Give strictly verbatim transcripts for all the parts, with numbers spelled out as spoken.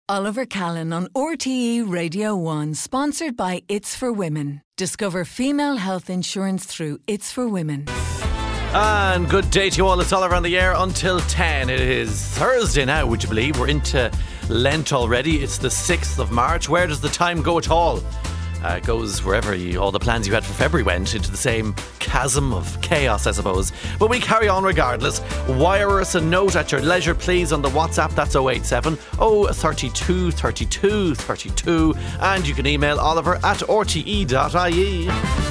Oliver Callan on R T E Radio one, sponsored by It's for Women. Discover female health insurance through It's for Women. And good day to you all. It's Oliver on the air until ten. It is Thursday now, would you believe? We're into Lent already. It's the sixth of March. Where does the time go at all? Uh, it goes wherever you, all the plans you had for February went, into the same chasm of chaos, I suppose. But we carry on regardless. Wire us a note at your leisure, please, on the WhatsApp. That's oh eight seven, oh thirty-two, thirty-two, thirty-two. And you can email Oliver at r t e dot i e.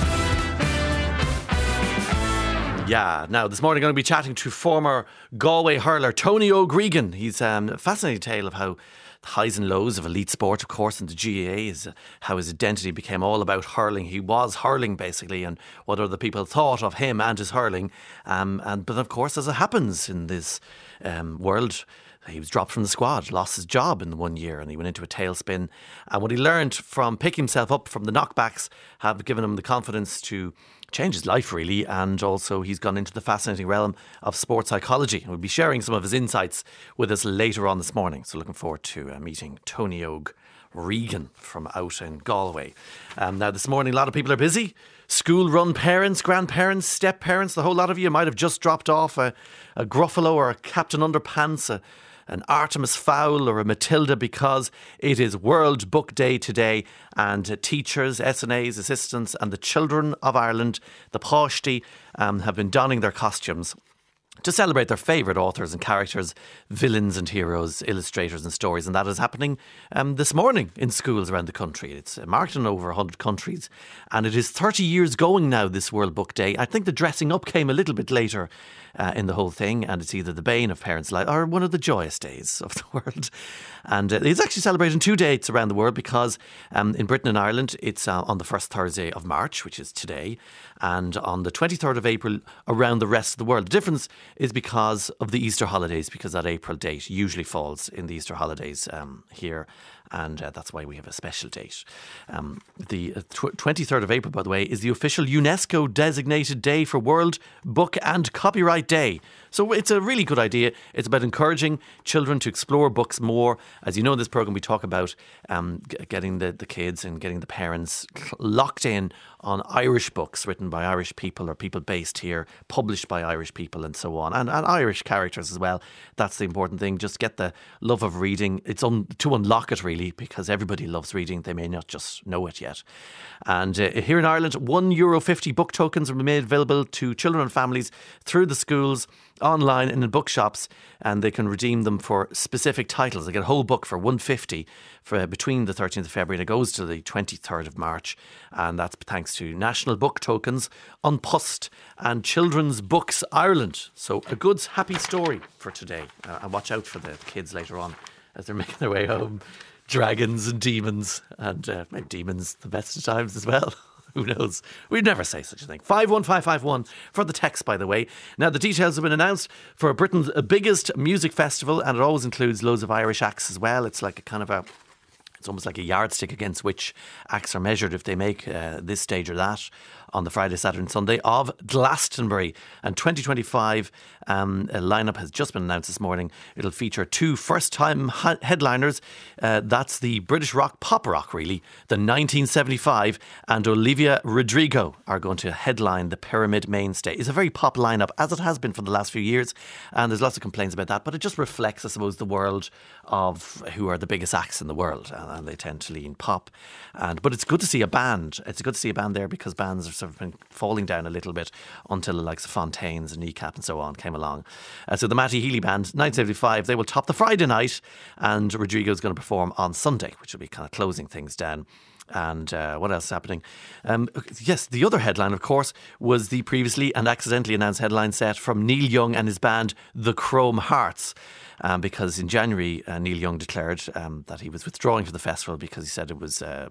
Yeah, now this morning I'm going to be chatting to former Galway hurler Tony O'Gregan. He's um, a fascinating tale of how the highs and lows of elite sport, of course, and the G A A is how his identity became all about hurling. He was hurling, basically, and what other people thought of him and his hurling. Um, and But of course, as it happens in this um, world, he was dropped from the squad, lost his job in one year, and he went into a tailspin. And what he learned from picking himself up from the knockbacks have given him the confidence to change his life, really. And also he's gone into the fascinating realm of sports psychology. And we'll be sharing some of his insights with us later on this morning. So looking forward to uh, meeting Tony O'Gregan from out in Galway. Um, now this morning a lot of people are busy. School run parents, grandparents, step parents, the whole lot of you might have just dropped off a, a Gruffalo or a Captain Underpants, a an Artemis Fowl or a Matilda, because it is World Book Day today, and uh, teachers, S N As, assistants and the children of Ireland, the Páistí, um, have been donning their costumes to celebrate their favourite authors and characters, villains and heroes, illustrators and stories. And that is happening um, this morning in schools around the country. It's marked in over one hundred countries, and it is thirty years going now, this World Book Day. I think the dressing up came a little bit later uh, in the whole thing, and it's either the bane of parents' life or one of the joyous days of the world. And uh, it's actually celebrating two dates around the world, because um, in Britain and Ireland it's uh, on the first Thursday of March, which is today, and on the twenty-third of April around the rest of the world. The difference is because of the Easter holidays, because that April date usually falls in the Easter holidays um, here, and uh, that's why we have a special date. Um, the tw- twenty-third of April, by the way, is the official UNESCO designated day for World Book and Copyright Day. So it's a really good idea. It's about encouraging children to explore books more. As you know, in this programme we talk about um, g- getting the, the kids and getting the parents locked in on Irish books written by Irish people or people based here, published by Irish people and so on, and, and Irish characters as well. That's the important thing. Just get the love of reading. It's un- to unlock it, really, because everybody loves reading. They may not just know it yet. And uh, here in Ireland, one euro fifty book tokens will be made available to children and families through the schools, online and in bookshops, and they can redeem them for specific titles. They get a whole book for one fifty for between the thirteenth of February and it goes to the twenty-third of March, and that's thanks to National Book Tokens, An Post and Children's Books Ireland. So a good, happy story for today, uh, and watch out for the kids later on as they're making their way home. Dragons and demons, and uh, maybe demons the best of times as well. Who knows? We'd never say such a thing. five one five five one for the text, by the way. Now, the details have been announced for Britain's biggest music festival, and it always includes loads of Irish acts as well. It's like a kind of a, it's almost like a yardstick against which acts are measured if they make uh, this stage or that on the Friday, Saturday and Sunday of Glastonbury. And twenty twenty-five um, a lineup has just been announced this morning. It'll feature two first-time ha- headliners. Uh, that's the British rock, pop rock really, the nineteen seventy-five, and Olivia Rodrigo are going to headline the Pyramid main stage. It's a very pop lineup, as it has been for the last few years, and there's lots of complaints about that, but it just reflects, I suppose, the world of who are the biggest acts in the world, and they tend to lean pop. And but it's good to see a band. It's good to see a band there, because bands are sort of been falling down a little bit until the likes of Fontaines and Kneecap and so on came along. Uh, so the Matty Healy Band, nineteen seventy-five, they will top the Friday night, and Rodrigo's going to perform on Sunday, which will be kind of closing things down. And uh, what else is happening? Um, yes, the other headline, of course, was the previously and accidentally announced headline set from Neil Young and his band, the Chrome Hearts. Um, because in January, uh, Neil Young declared um, that he was withdrawing from the festival because he said it was uh,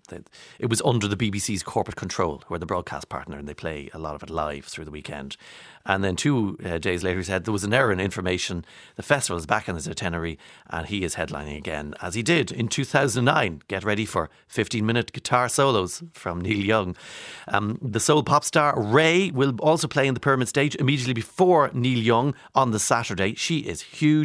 it was under the B B C's corporate control, who are the broadcast partner, and they play a lot of it live through the weekend. And then two uh, days later, he said there was an error in information. The festival is back in his itinerary, and he is headlining again, as he did in two thousand nine. Get ready for fifteen-minute guitar solos from Neil Young. Um, the soul pop star Ray will also play in the Pyramid stage immediately before Neil Young on the Saturday. She is huge.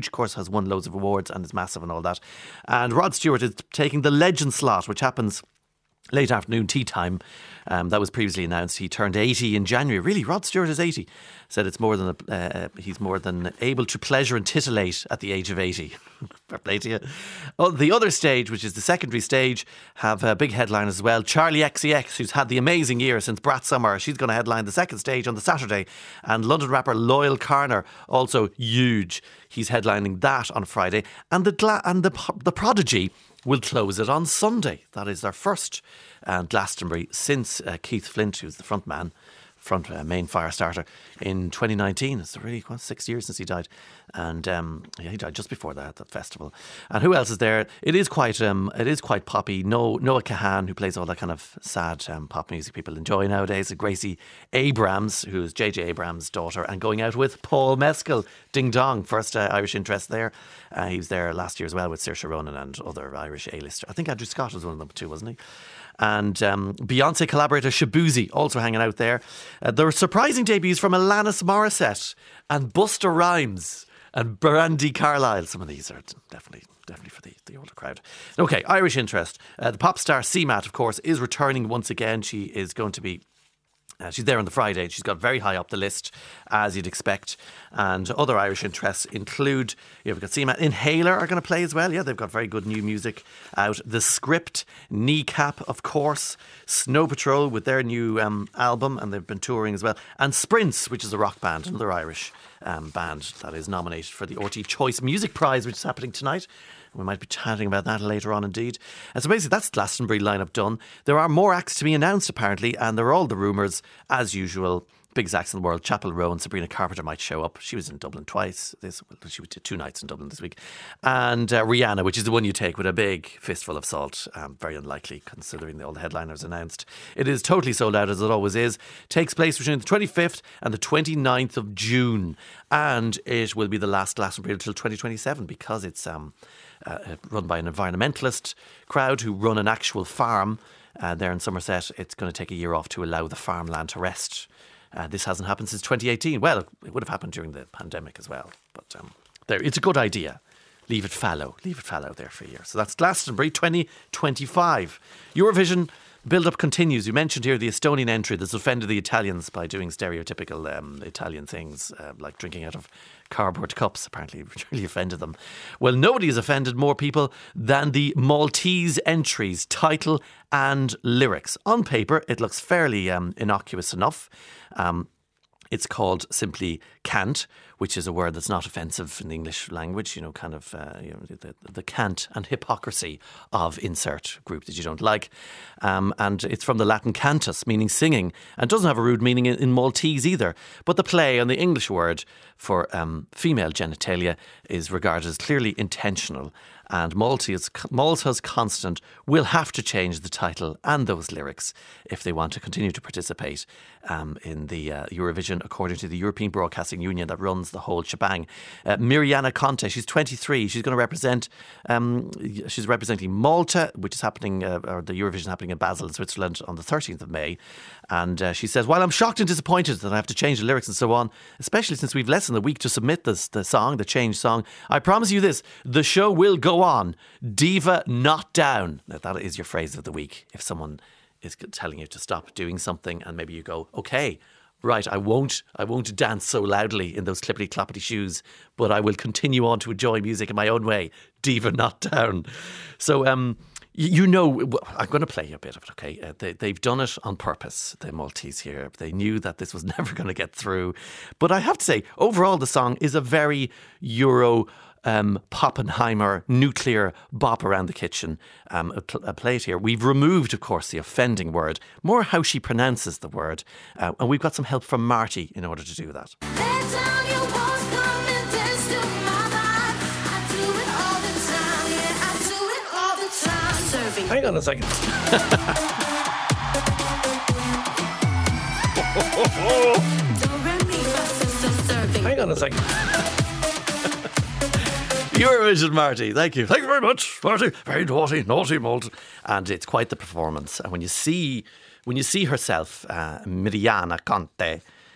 huge, of course, has won loads of awards and is massive and all that. And Rod Stewart is taking the legend slot, which happens late afternoon tea time. Um, that was previously announced. He turned eighty in January. Really, Rod Stewart is eighty. Said it's more than a, uh, he's more than able to pleasure and titillate at the age of eighty. Fair play to you. Oh, the other stage, which is the secondary stage, have a big headline as well. Charlie X C X, who's had the amazing year since Brat Summer. She's going to headline the second stage on the Saturday. And London rapper Loyal Carner, also huge. He's headlining that on Friday. And the Gla- and the the Prodigy will close it on Sunday. That is their first uh, Glastonbury since uh, Keith Flint, who's the front man, front uh, main fire starter, in twenty nineteen. It's really what, six years since he died. And um, yeah, he died just before that, that festival. And who else is there? It is quite um, it is quite poppy. No, Noah Kahan, who plays all that kind of sad um, pop music people enjoy nowadays. Gracie Abrams, who's J J Abrams' daughter, and going out with Paul Mescal. Ding dong, first uh, Irish interest there. Uh, he was there last year as well with Saoirse Ronan and other Irish A-listers. I think Andrew Scott was one of them too, wasn't he? And um, Beyonce collaborator Shabuzi also hanging out there. Uh, there were surprising debuts from Alanis Morissette and Busta Rhymes and Brandi Carlile. Some of these are definitely definitely for the, the older crowd. Okay, Irish interest. Uh, the pop star C MAT, of course, is returning once again. She is going to be Uh, she's there on the Friday. She's got very high up the list, as you'd expect. And other Irish interests include, you know, we've got C MAT. Inhaler are going to play as well. Yeah, they've got very good new music out. The Script, Kneecap, of course. Snow Patrol with their new um, album, and they've been touring as well. And Sprints, which is a rock band, another Irish um, band that is nominated for the R T é Choice Music Prize, which is happening tonight. We might be chatting about that later on indeed. And so basically that's Glastonbury lineup done. There are more acts to be announced apparently, and there are all the rumours as usual. Biggest acts in the world. Chapel Row and Sabrina Carpenter might show up. She was in Dublin twice. This She did two nights in Dublin this week. And uh, Rihanna, which is the one you take with a big fistful of salt. Um, very unlikely considering all the headliners announced. It is totally sold out as it always is. Takes place between the twenty-fifth and the twenty-ninth of June. And it will be the last Glastonbury until twenty twenty-seven because it's... um. Uh, run by an environmentalist crowd who run an actual farm uh, there in Somerset. It's going to take a year off to allow the farmland to rest. Uh, this hasn't happened since twenty eighteen. Well, it would have happened during the pandemic as well. But um, there, it's a good idea. Leave it fallow. Leave it fallow there for a year. So that's Glastonbury twenty twenty-five. Eurovision build-up continues. You mentioned here the Estonian entry that's offended the Italians by doing stereotypical um, Italian things uh, like drinking out of cardboard cups. Apparently it really offended them. Well, nobody has offended more people than the Maltese entries, title and lyrics. On paper, it looks fairly um, innocuous enough. Um, It's called simply cant, which is a word that's not offensive in the English language, you know, kind of uh, you know, the, the cant and hypocrisy of insert group that you don't like. Um, and it's from the Latin cantus, meaning singing, and doesn't have a rude meaning in, in Maltese either. But the play on the English word for um, female genitalia is regarded as clearly intentional. And Malta's, Malta's Constant will have to change the title and those lyrics if they want to continue to participate um, in the uh, Eurovision, according to the European Broadcasting Union that runs the whole shebang. Uh, Miriana Conte, she's twenty-three. She's going to represent, um, she's representing Malta, which is happening, uh, or the Eurovision happening in Basel, Switzerland on the thirteenth of May. And uh, she says, while I'm shocked and disappointed that I have to change the lyrics and so on, especially since we've less than a week to submit this, the song, the changed song, I promise you this, the show will go on. Diva not down. Now that is your phrase of the week. If someone is telling you to stop doing something and maybe you go, okay, right, I won't I won't dance so loudly in those clippity cloppity shoes, but I will continue on to enjoy music in my own way. Diva not down. So um you know, I'm going to play you a bit of it, okay? Uh, they, they've done it on purpose, the Maltese here. They knew that this was never going to get through. But I have to say, overall, the song is a very Euro um, Poppenheimer nuclear bop around the kitchen. Um, a, pl- a play it here. We've removed, of course, the offending word, more how she pronounces the word. Uh, and we've got some help from Marty in order to do that. Hang on a second. Hang on a second. Eurovision, Marty. Thank you. Thank you very much, Marty. Very naughty, naughty Malta. And it's quite the performance. And when you see, when you see herself, uh, Miriana Conte,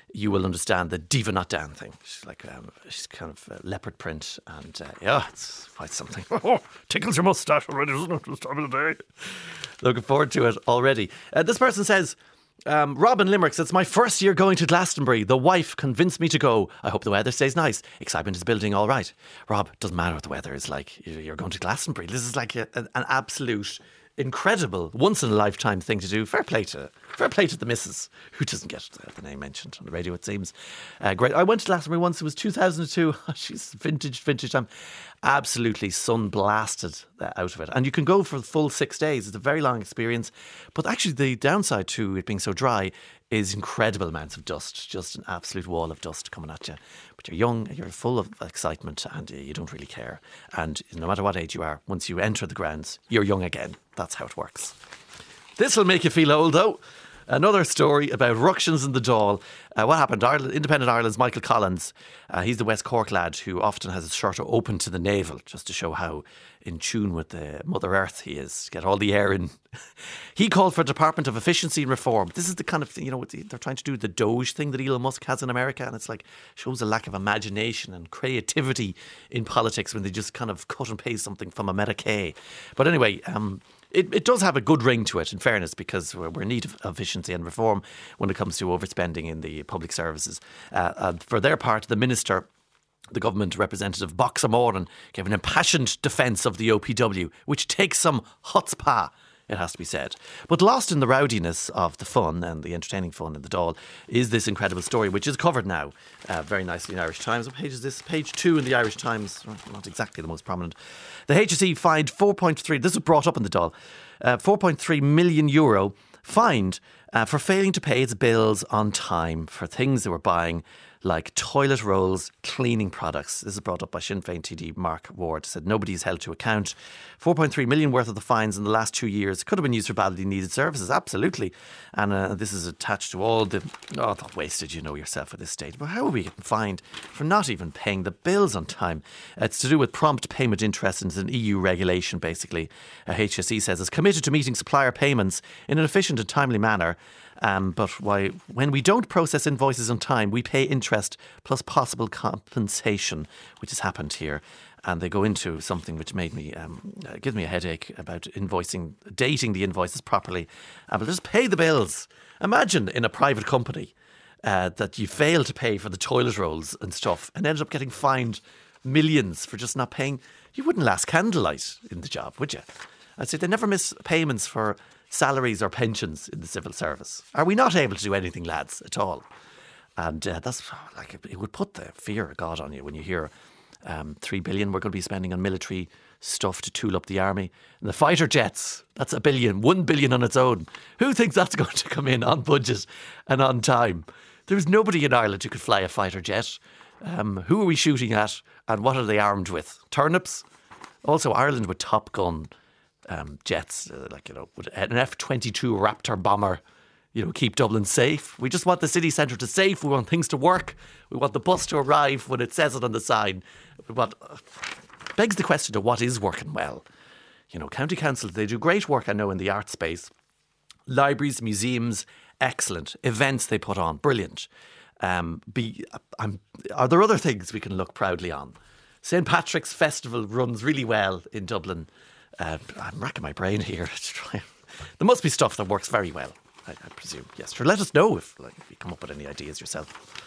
you will understand the Diva Not Down thing. She's like, um, she's kind of uh, leopard print, and uh, yeah, it's quite something. Oh, tickles your moustache already, doesn't it? This time of the day. Looking forward to it already. Uh, this person says, um, Rob in Limerick, it's my first year going to Glastonbury. The wife convinced me to go. I hope the weather stays nice. Excitement is building all right. Rob, doesn't matter what the weather is like. You're going to Glastonbury. This is like a, an absolute incredible, once in a lifetime thing to do. Fair play to fair play to the missus, who doesn't get the name mentioned on the radio, it seems. Uh, great. I went to Glastonbury once. It was two thousand two. She's vintage, vintage time. Absolutely sun blasted out of it. And you can go for the full six days. It's a very long experience. But actually, the downside to it being so dry is incredible amounts of dust, just an absolute wall of dust coming at you. But you're young, you're full of excitement, and you don't really care. And no matter what age you are, once you enter the grounds, you're young again. That's how it works. This will make you feel old, though. Another story about ructions in the Dáil. Uh, what happened? Ireland, Independent Ireland's Michael Collins, uh, he's the West Cork lad who often has his shirt open to the navel, just to show how in tune with the Mother Earth he is, to get all the air in. He called for a Department of Efficiency and Reform. This is the kind of thing, you know, they're trying to do the Doge thing that Elon Musk has in America, and it's like, shows a lack of imagination and creativity in politics when they just kind of cut and paste something from a Medicaid. But anyway, um, It, it does have a good ring to it, in fairness, because we're, we're in need of efficiency and reform when it comes to overspending in the public services. Uh, and for their part, the minister, the government representative, Boxer Moran, gave an impassioned defence of the O P W, which takes some chutzpah, it has to be said. But lost in the rowdiness of the fun and the entertaining fun in the Dáil is this incredible story, which is covered now uh, very nicely in Irish Times. What page is this? Page two in the Irish Times. Not exactly the most prominent. The H S E fined four point three, this was brought up in the Dáil, uh, four point three million euro fined uh, for failing to pay its bills on time for things they were buying, like toilet rolls, cleaning products. This is brought up by Sinn Féin T D Mark Ward. Said nobody is held to account. four point three million worth of the fines in the last two years could have been used for badly needed services. Absolutely. And uh, this is attached to all the... Oh, not wasted, you know yourself at this stage. But how are we getting fined for not even paying the bills on time? It's to do with prompt payment interest. And it's an E U regulation, basically. Uh, H S E says it's committed to meeting supplier payments in an efficient and timely manner. Um, but why, when we don't process invoices on time, we pay interest plus possible compensation, which has happened here. And they go into something which made me, um, uh, give me a headache about invoicing, dating the invoices properly. Uh, but just pay the bills. Imagine in a private company uh, that you fail to pay for the toilet rolls and stuff and ended up getting fined millions for just not paying. You wouldn't last candlelight in the job, would you? I'd say they never miss payments for salaries or pensions in the civil service. Are we not able to do anything, lads, at all? And uh, that's like, it would put the fear of God on you when you hear um, three billion we're going to be spending on military stuff to tool up the army. And the fighter jets, that's a billion, one billion on its own. Who thinks that's going to come in on budget and on time? There's nobody in Ireland who could fly a fighter jet. Um, who are we shooting at and what are they armed with? Turnips? Also, Ireland with Top Gun Um, jets, uh, like, you know, with an F twenty-two Raptor bomber, you know, keep Dublin safe. We just want the city centre to safe. We want things to work. We want the bus to arrive when it says it on the sign. We want, uh, begs the question of what is working well. You know, county councils, they do great work, I know, in the art space. Libraries, museums, excellent. Events they put on, brilliant. Um, be, I'm, are there other things we can look proudly on? Saint Patrick's Festival runs really well in Dublin. Uh, I'm racking my brain here to try. There must be stuff that works very well, I, I presume. Yes, sure. Let us know if, like, if you come up with any ideas yourself.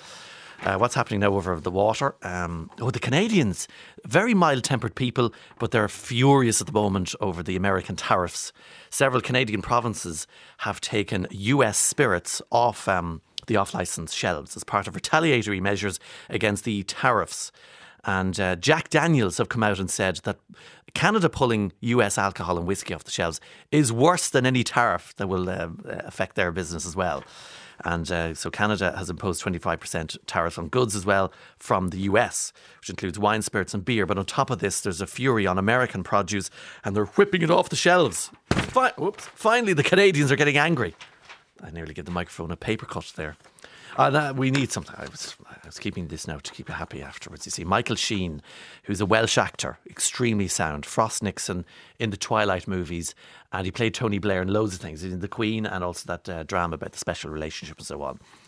Uh, what's happening now over the water? Um, oh, the Canadians, very mild-tempered people, but they're furious at the moment over the American tariffs. Several Canadian provinces have taken U S spirits off um, the off-licence shelves as part of retaliatory measures against the tariffs. And uh, Jack Daniels have come out and said that Canada pulling U S alcohol and whiskey off the shelves is worse than any tariff that will uh, affect their business as well. And uh, so Canada has imposed twenty-five percent tariffs on goods as well from the U S, which includes wine, spirits and beer. But on top of this, there's a fury on American produce and they're whipping it off the shelves. Fi- whoops. Finally, the Canadians are getting angry. I nearly gave the microphone a paper cut there. And uh, we need something. I was, I was keeping this now to keep you happy afterwards. You see, Michael Sheen, who's a Welsh actor, extremely sound. Frost Nixon in the Twilight movies. And he played Tony Blair in loads of things. In The Queen and also that uh, drama about the special relationship and so on.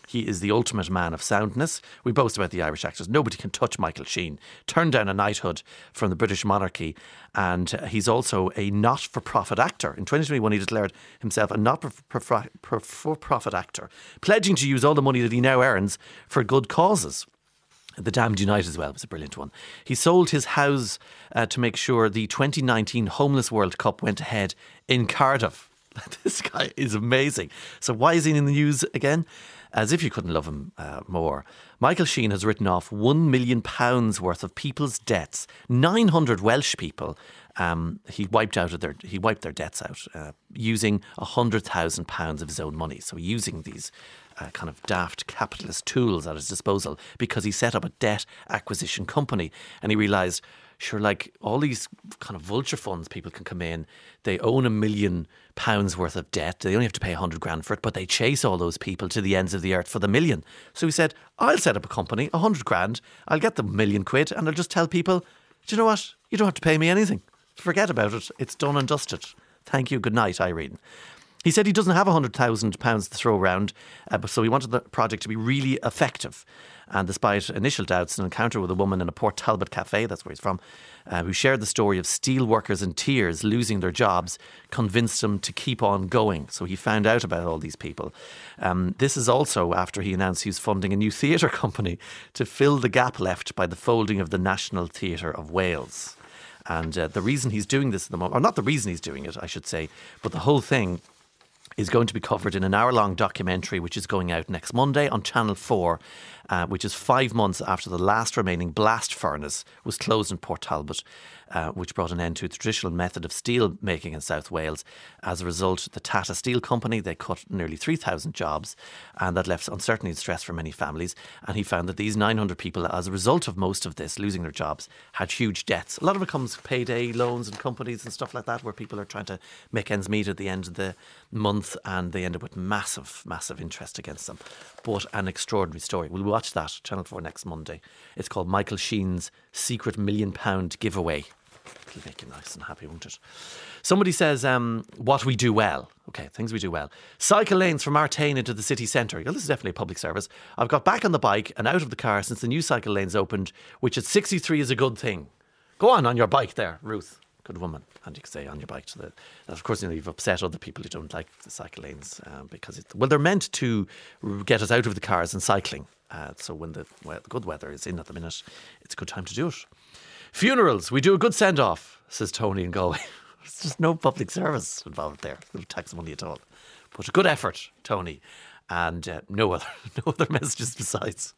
He is the ultimate man of soundness. We boast about the Irish actors. Nobody can touch Michael Sheen. Turned down a knighthood from the British monarchy, and uh, he's also a not-for-profit actor. In twenty twenty-one, he declared himself a not-for-profit actor, pledging to use all the money that he now earns for good causes. The Damned Unite as well was a brilliant one. He sold his house uh, to make sure the twenty nineteen Homeless World Cup went ahead in Cardiff. This guy is amazing. So why is he in the news again? As if you couldn't love him uh, more. Michael Sheen has written off one million pounds worth of people's debts. nine hundred Welsh people um, he wiped out of their he wiped their debts out uh, using one hundred thousand pounds of his own money. So using these uh, kind of daft capitalist tools at his disposal, because he set up a debt acquisition company, and he realised, sure, like all these kind of vulture funds, people can come in, they own a million pounds worth of debt, they only have to pay a hundred grand for it, but they chase all those people to the ends of the earth for the million. So he said, I'll set up a company, a hundred grand, I'll get the million quid, and I'll just tell people, do you know what, you don't have to pay me anything. Forget about it, it's done and dusted. Thank you, good night, Irene. He said he doesn't have one hundred thousand pounds to throw around, uh, so he wanted the project to be really effective. And despite initial doubts, an encounter with a woman in a Port Talbot cafe, that's where he's from, uh, who shared the story of steel workers in tears losing their jobs, convinced him to keep on going. So he found out about all these people. Um, this is also after he announced he was funding a new theatre company to fill the gap left by the folding of the National Theatre of Wales. And uh, the reason he's doing this at the moment, or not the reason he's doing it, I should say, but the whole thing is going to be covered in an hour-long documentary which is going out next Monday on Channel four, uh, which is five months after the last remaining blast furnace was closed in Port Talbot, uh, which brought an end to the traditional method of steel making in South Wales. As a result, the Tata Steel Company, they cut nearly three thousand jobs, and that left uncertainty and stress for many families. And he found that these nine hundred people, as a result of most of this, losing their jobs, had huge debts. A lot of it comes payday loans and companies and stuff like that, where people are trying to make ends meet at the end of the month, and they end up with massive, massive interest against them. But an extraordinary story. We'll watch that, Channel four next Monday. It's called Michael Sheen's Secret Million Pound Giveaway. It'll make you nice and happy, won't it? Somebody says, um, what we do well. Okay, things we do well. Cycle lanes from Artane into the city centre. Well, this is definitely a public service. I've got back on the bike and out of the car since the new cycle lanes opened, which at sixty-three is a good thing. Go on, on your bike there, Ruth. Good woman. And you can say on your bike to the... Of course, you know, you've upset other people who don't like the cycle lanes um, because, it, well, they're meant to get us out of the cars and cycling. Uh, so when the, well, the good weather is in at the minute, it's a good time to do it. Funerals, we do a good send-off, says Tony in Galway. There's just no public service involved there. No tax money at all. But a good effort, Tony. And uh, no other no other messages besides.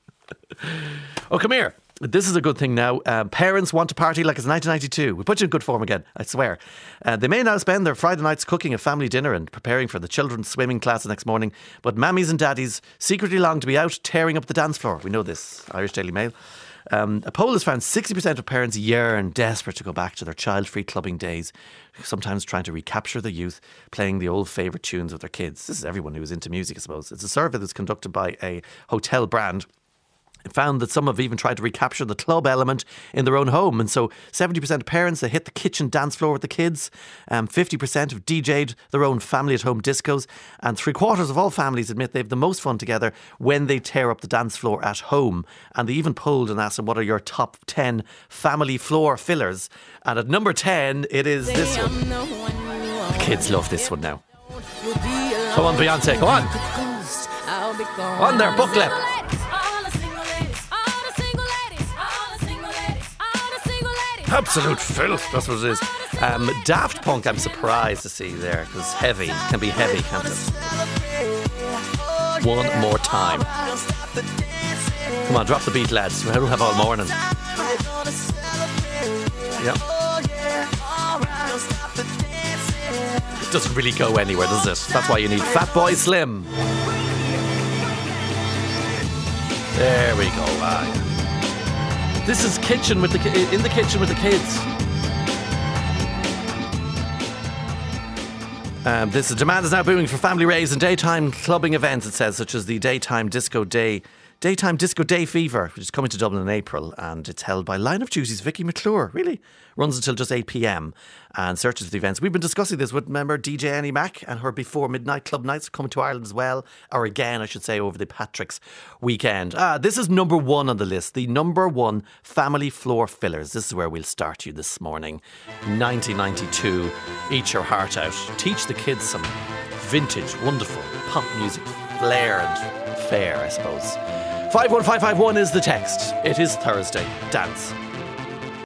Oh, come here. This is a good thing now. Um, parents want to party like it's nineteen ninety-two. We put you in good form again, I swear. Uh, they may now spend their Friday nights cooking a family dinner and preparing for the children's swimming class the next morning, but mammies and daddies secretly long to be out tearing up the dance floor. We know this. Irish Daily Mail. Um, a poll has found sixty percent of parents yearn desperate to go back to their child-free clubbing days, sometimes trying to recapture the youth, playing the old favourite tunes of their kids. This is everyone who is into music, I suppose. It's a survey that's conducted by a hotel brand. It found that some have even tried to recapture the club element in their own home. And so seventy percent of parents, they hit the kitchen dance floor with the kids. Um, fifty percent have D J'd their own family at home discos. And three quarters of all families admit they have the most fun together when they tear up the dance floor at home. And they even polled and asked them, what are your top ten family floor fillers? And at number ten, it is this one. The kids love this one now. Come on, Beyonce, go on. On there, booklet. Absolute filth, that's what it is. Um, Daft Punk, I'm surprised to see there, because heavy can be heavy, can't it? One more time. Come on, drop the beat, lads. We don't have all morning. Yep. It doesn't really go anywhere, does it? That's why you need Fatboy Slim. There we go. Ah, yeah. This is kitchen with the in the kitchen with the kids. Um, this demand is now booming for family raves and daytime clubbing events, it says, such as the Daytime Disco Day Daytime Disco Day Fever, which is coming to Dublin in April, and it's held by Line of Duty's Vicky McClure. Really runs until just eight p.m. and searches for the events. We've been discussing this with member D J Annie Mac and her Before Midnight Club Nights coming to Ireland as well, or again I should say over the Patrick's weekend. Ah, this is number one on the list, the number one family floor fillers. This is where we'll start you this morning. nineteen ninety-two, Eat Your Heart Out. Teach the kids some vintage, wonderful pop music, flair and fair, I suppose. five one five five one is the text. It is Thursday. Dance.